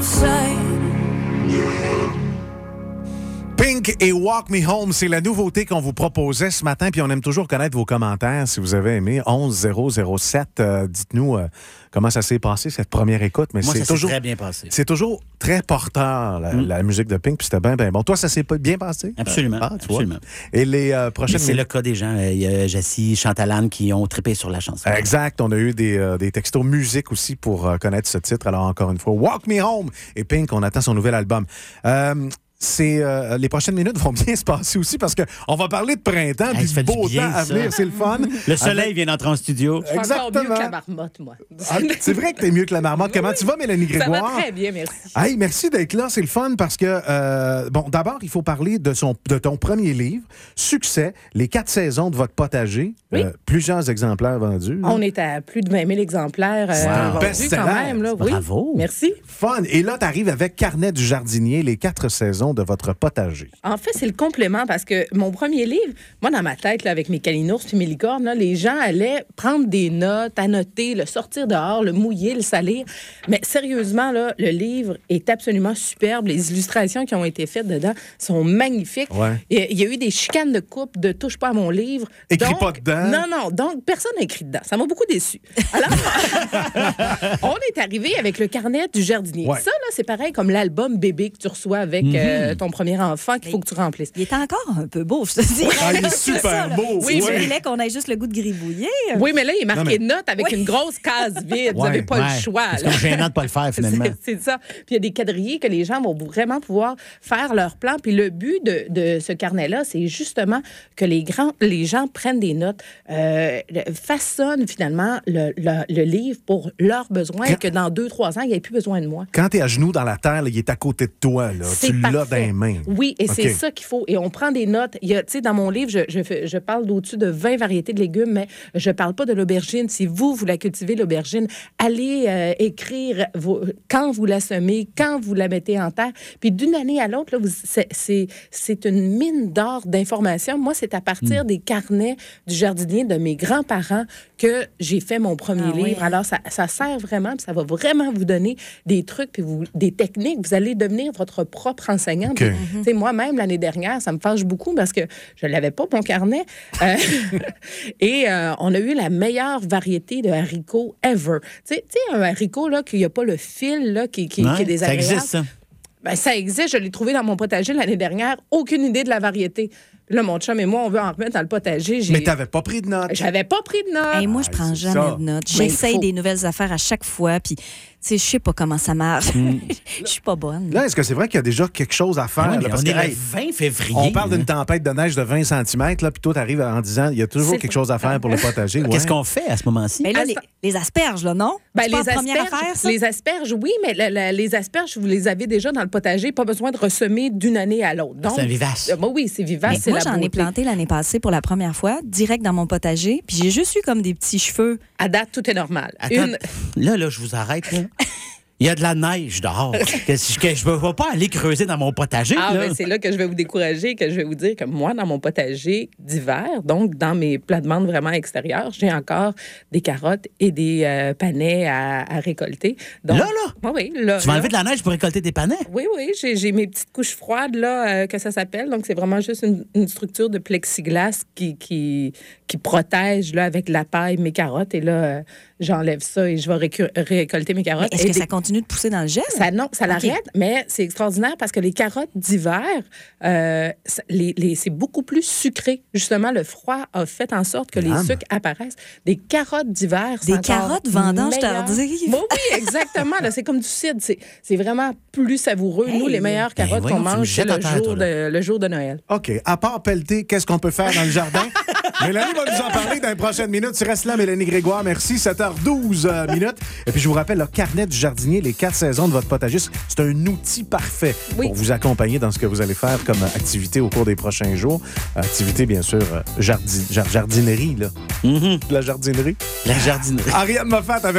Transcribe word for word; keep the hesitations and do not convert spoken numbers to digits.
outside. Pink et Walk Me Home, c'est la nouveauté qu'on vous proposait ce matin, puis on aime toujours connaître vos commentaires si vous avez aimé. onze zéro zéro sept, euh, dites-nous euh, comment ça s'est passé, cette première écoute. Mais Moi, c'est ça toujours, s'est très bien passé. C'est toujours très porteur, la, mm. la musique de Pink, puis c'était bien, bien bon. Toi, ça s'est bien passé? Absolument. Ah, tu absolument. Vois? Et les euh, prochaines... Mais c'est le cas des gens. Il y a Jessie, Chantal Anne qui ont trippé sur la chanson. Exact. On a eu des, euh, des textos musique aussi pour euh, connaître ce titre. Alors, encore une fois, Walk Me Home et Pink, on attend son nouvel album. Euh... C'est, euh, les prochaines minutes vont bien se passer aussi parce qu'on va parler de printemps hey, puis de beau bien, temps à ça. venir. C'est le fun. Le soleil Avec... vient d'entrer en studio. Je suis Exactement. encore mieux que la marmotte, moi. Ah, c'est vrai que t'es mieux que la marmotte. Comment tu vas, Mélanie Grégoire? Ça va très bien, merci. Hey, merci d'être là. C'est le fun parce que, euh, bon, d'abord, il faut parler de, son, de ton premier livre, Succès, les quatre saisons de votre potager. Oui. Euh, plusieurs exemplaires vendus. On hein? est à plus de vingt mille exemplaires euh, wow. vendus quand même. Là. Oui. Bravo. Merci. Fun. Et là, tu arrives avec Carnet du jardinier, les quatre saisons de votre potager. En fait, c'est le complément parce que mon premier livre, moi, dans ma tête, là, avec mes calinours puis mes licornes, là, les gens allaient prendre des notes, annoter, le sortir dehors, le mouiller, le salir. Mais sérieusement, là, le livre est absolument superbe. Les illustrations qui ont été faites dedans sont magnifiques. Ouais. Il y a eu des chicanes de couple de touche pas à mon livre. Écris donc, pas dedans. Non, non. Donc, personne n'a écrit dedans. Ça m'a beaucoup déçu. Alors, on est arrivé avec le carnet du jardinier. Ouais. Ça, là, c'est pareil comme l'album bébé que tu reçois avec mm-hmm. euh, ton premier enfant qu'il faut que tu remplisses. Il est encore un peu beau, je te dis. Ah, il est super ça, beau. Oui, oui. je voulais qu'on ait juste le goût de gribouiller. Oui, mais là, il est marqué mais... notes avec oui. une grosse case vide. Vous ouais, n'avez pas ouais. le choix. C'est gênant de ne pas le faire, finalement. C'est, c'est ça. Puis il y a des quadrillés que les gens vont vraiment pouvoir faire leur plan. Puis le but de, de ce carnet-là, c'est justement que les, grands, les gens prennent des notes, euh, façonnent finalement le, le, le livre pour leurs besoins Quand... et que dans deux, trois ans, il n'y ait plus besoin de moi. Quand tu es à genoux dans la terre, là, il est à côté de toi. Là. Tu parfait. l'as dans les mains. Oui, et okay. c'est ça qu'il faut. Et on prend des notes. Il y a, tu sais, dans mon livre, je, je, je parle d'au-dessus de vingt variétés de légumes, mais je ne parle pas de l'aubergine. Si vous, vous la cultivez, l'aubergine, allez euh, écrire vos, quand vous la semez, quand vous la mettez en terre. Puis d'une année à l'autre, là, vous, c'est, c'est, c'est une mine d'or d'informations. Moi, c'est à partir mmh. des carnets du jardinier de mes grands-parents que j'ai fait mon premier ah, livre. Oui. Alors, ça, ça sert vraiment, puis ça va vraiment vous donner des trucs, puis vous, des techniques. Vous allez devenir votre propre enseignant. Okay. Mmh. Tu sais, moi-même, l'année dernière, ça me fâche beaucoup parce que je ne l'avais pas, mon carnet. Euh, et euh, on a eu la meilleure variété de haricots ever. Tu sais, un haricot, là, qu'il n'y a pas le fil, là, qui, qui, ouais, qui est désagréable. Ça existe, ça? Ben, ça existe. Je l'ai trouvé dans mon potager l'année dernière. Aucune idée de la variété. Là, mon chum et moi, on veut en remettre dans le potager. J'ai... Mais t'avais pas pris de notes. J'avais pas pris de notes. Hey, moi, je ah, prends jamais ça. de notes. Mais J'essaye faut... des nouvelles affaires à chaque fois, puis tu sais, je sais pas comment ça marche. Mm. Je suis pas bonne. Là, est-ce que c'est vrai qu'il y a déjà quelque chose à faire? Oui, là, parce on que, est hey, le vingt février. On parle là. d'une tempête de neige de vingt centimètres, là, puis toi, t'arrives en disant il y a toujours c'est quelque chose à faire pour le potager. Ouais. Qu'est-ce qu'on fait à ce moment-ci? Mais là, les, les asperges, là, non? Ben, c'est les, pas la première asperges, affaire, ça? les asperges, oui, mais la, la, les asperges, vous les avez déjà dans le potager. Pas besoin de ressemer d'une année à l'autre. Donc, c'est un vivace. Euh, moi, oui, c'est vivace. Mais c'est moi, la j'en beauté. ai planté l'année passée pour la première fois, direct dans mon potager, puis j'ai juste eu comme des petits cheveux. À date, tout est normal. Attends, Une... Là, là, je vous arrête, là. Il y a de la neige dehors. que, que je ne vais pas aller creuser dans mon potager. Ah, là. ben, c'est là que je vais vous décourager, que je vais vous dire que moi, dans mon potager d'hiver, donc dans mes plates-bandes vraiment extérieures, j'ai encore des carottes et des euh, panais à, à récolter. Donc, là, là? Oui, oui. Là, tu vas là. enlever de la neige pour récolter des panais? Oui, oui. J'ai, j'ai mes petites couches froides, là, euh, que ça s'appelle. Donc, c'est vraiment juste une, une structure de plexiglas qui, qui, qui protège, là, avec la paille, mes carottes. Et là, euh, j'enlève ça et je vais récu- récolter mes carottes. Mais est-ce et que des... ça continue de pousser dans le gel? Ça, non, ça l'arrête, okay. Mais c'est extraordinaire parce que les carottes d'hiver, euh, les, les, c'est beaucoup plus sucré. Justement, le froid a fait en sorte que Lame. les sucres apparaissent. Des carottes d'hiver, c'est Des carottes vendanges tardives. Oui, oui, exactement. Là, c'est comme du cidre. C'est, c'est vraiment plus savoureux. Hey, Nous, les meilleures carottes ben qu'on mange, c'est le jour, de, le jour de Noël. OK. À part pelleter, qu'est-ce qu'on peut faire dans le jardin? Mélanie va nous en parler dans les prochaines minutes. Tu restes là, Mélanie Grégoire. Merci. sept heures douze euh, minutes. Et puis, je vous rappelle, le carnet du jardinier, les quatre saisons de votre potager, c'est un outil parfait oui. pour vous accompagner dans ce que vous allez faire comme activité au cours des prochains jours. Activité, bien sûr, jardi- jardinerie, là. Mm-hmm. La jardinerie. La jardinerie. Ariane Moffat avec